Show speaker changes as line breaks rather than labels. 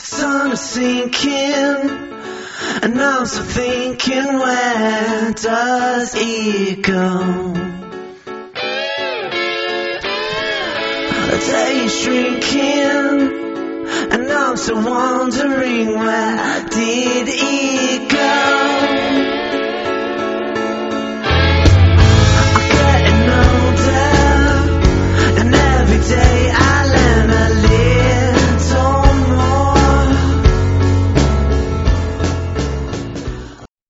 sun is sinking, and I'm still thinking, where does it go? The day is shrinking, and I'm still wondering, where did it go?